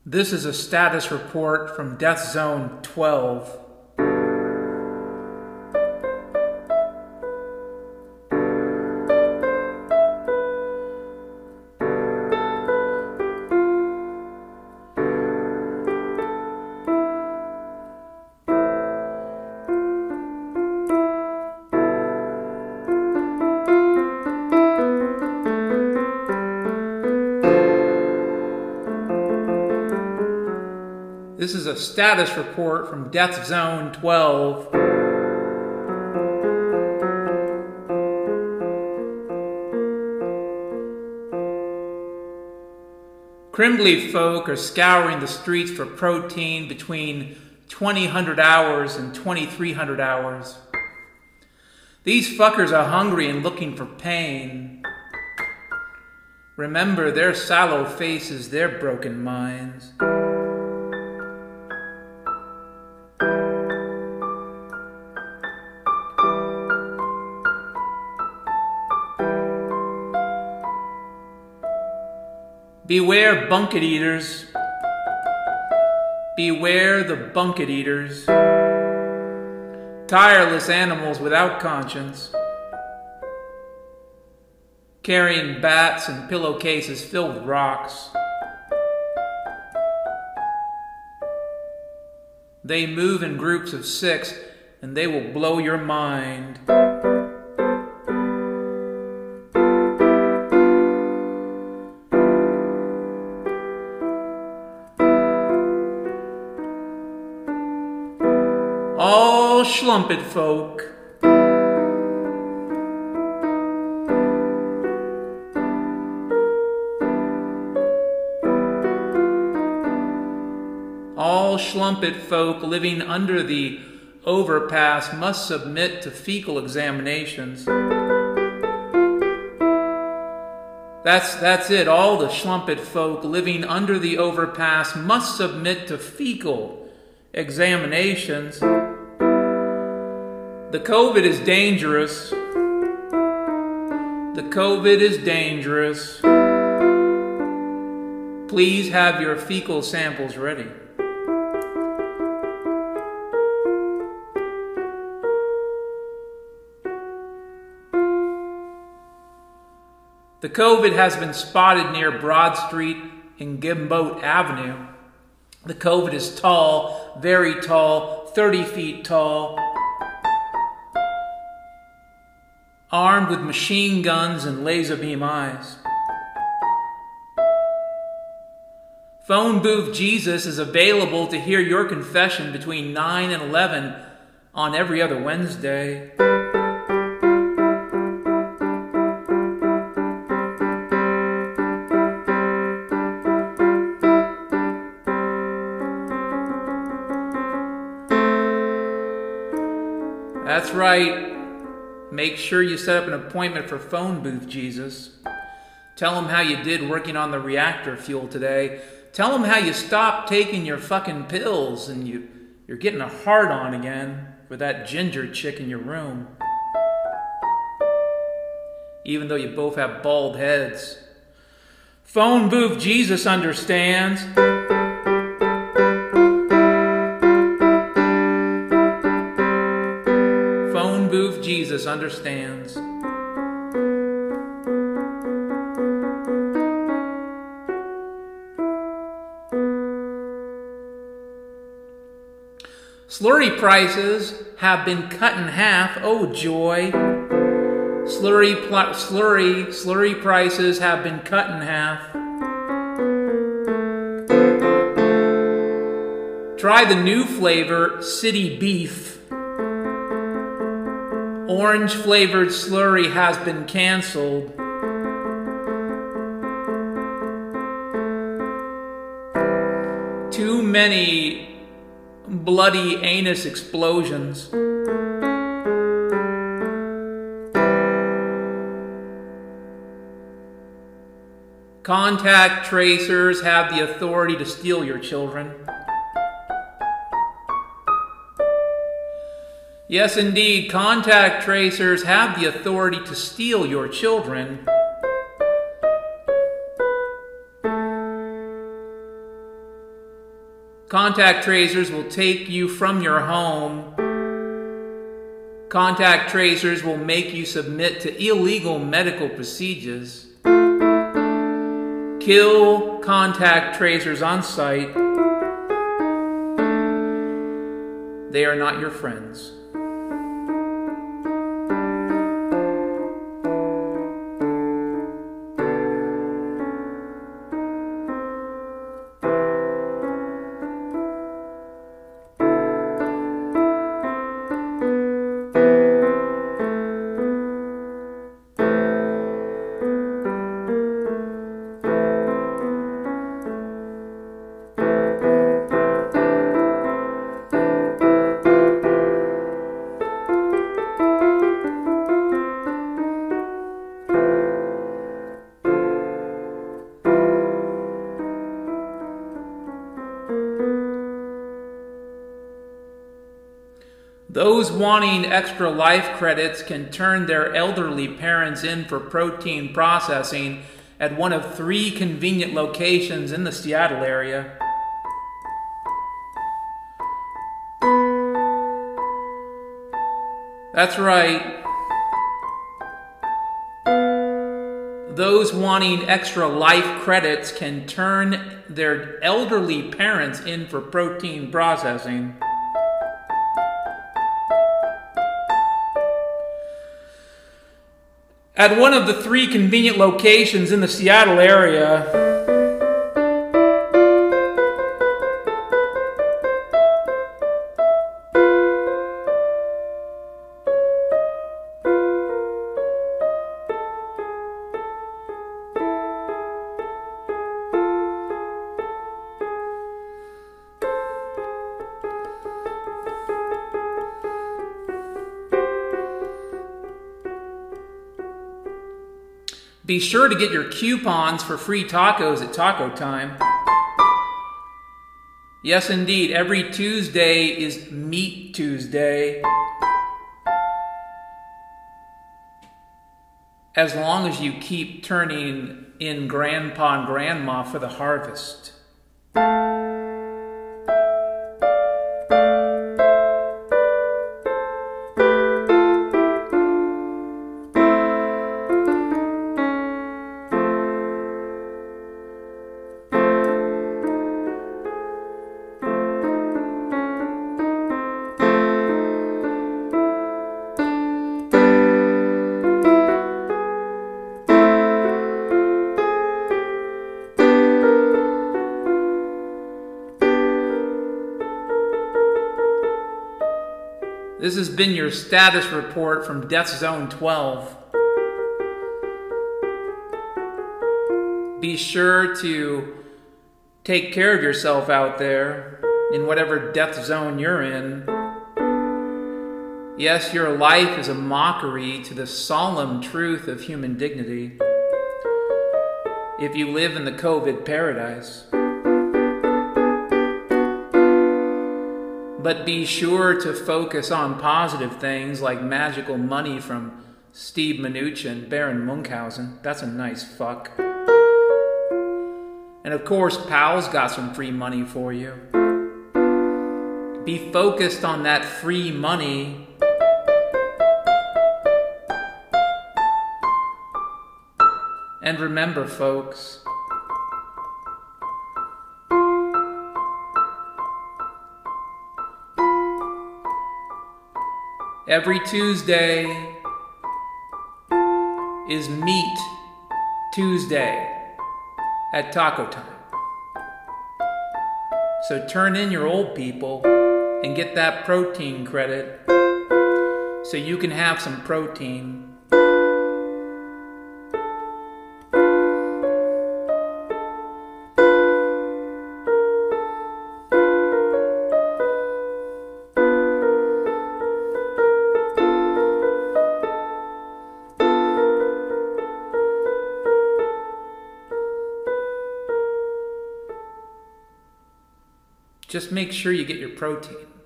This is a status report from Death Zone 12. This is a status report from Death Zone 12. Crimbley folk are scouring the streets for protein between 2000 hours and 2300 hours. These fuckers are hungry and looking for pain. Remember their sallow faces, their broken minds. Beware bunket eaters. Beware the bunket eaters. Tireless animals without conscience. Carrying bats and pillowcases filled with rocks. They move in groups of 6 and they will blow your mind. All schlumpet folk. All schlumpet folk living under the overpass must submit to fecal examinations. That's it. All the schlumpet folk living under the overpass must submit to fecal examinations. The COVID is dangerous. The COVID is dangerous. Please have your fecal samples ready. The COVID has been spotted near Broad Street and Gimboat Avenue. The COVID is tall, very tall, 30 feet tall, armed with machine guns and laser beam eyes. Phone booth Jesus is available to hear your confession between 9 and 11 on every other Wednesday. That's right. Make sure you set up an appointment for Phone Booth Jesus. Tell him how you did working on the reactor fuel today. Tell him how you stopped taking your fucking pills and you're getting a hard-on again with that ginger chick in your room. Even though you both have bald heads. Phone Booth Jesus understands. Phone Booth Jesus understands. Slurry prices have been cut in half. Oh joy. Slurry prices have been cut in half. Try the new flavor, City Beef. Orange flavored slurry has been canceled. Too many bloody anus explosions. Contact tracers have the authority to steal your children. Yes, indeed, contact tracers have the authority to steal your children. Contact tracers will take you from your home. Contact tracers will make you submit to illegal medical procedures. Kill contact tracers on sight. They are not your friends. Those wanting extra life credits can turn their elderly parents in for protein processing at one of 3 convenient locations in the Seattle area. That's right. Those wanting extra life credits can turn their elderly parents in for protein processing. At one of the 3 convenient locations in the Seattle area. Be sure to get your coupons for free tacos at Taco Time. Yes, indeed, every Tuesday is Meat Tuesday. As long as you keep turning in Grandpa and Grandma for the harvest. This has been your status report from Death Zone 12. Be sure to take care of yourself out there in whatever death zone you're in. Yes, your life is a mockery to the solemn truth of human dignity. If you live in the COVID paradise. But be sure to focus on positive things like magical money from Steve Mnuchin, Baron Munchausen. That's a nice fuck. And of course, Pal's got some free money for you. Be focused on that free money. And remember, folks, every Tuesday is Meat Tuesday at Taco Time. So turn in your old people and get that protein credit so you can have some protein. Just make sure you get your protein.